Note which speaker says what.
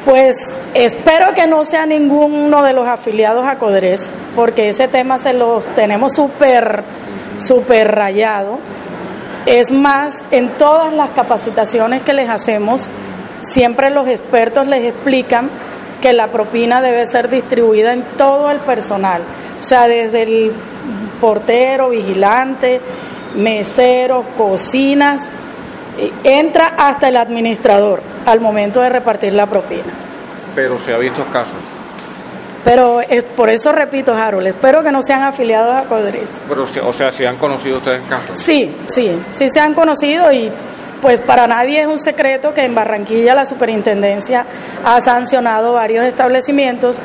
Speaker 1: Pues espero que no sea ninguno de los afiliados a Codres, porque ese tema se los tenemos súper rayado. Es más, en todas las capacitaciones que les hacemos, siempre los expertos les explican que la propina debe ser distribuida en todo el personal, o sea, desde el portero, vigilante, meseros, cocinas, entra hasta el administrador al momento de repartir la propina.
Speaker 2: Pero se ha visto casos.
Speaker 1: Pero por eso repito, Harold, espero que no sean afiliados a Codres.
Speaker 2: Pero, o sea, ¿sí han conocido ustedes casos?
Speaker 1: Sí se han conocido, y pues para nadie es un secreto que en Barranquilla la superintendencia ha sancionado varios establecimientos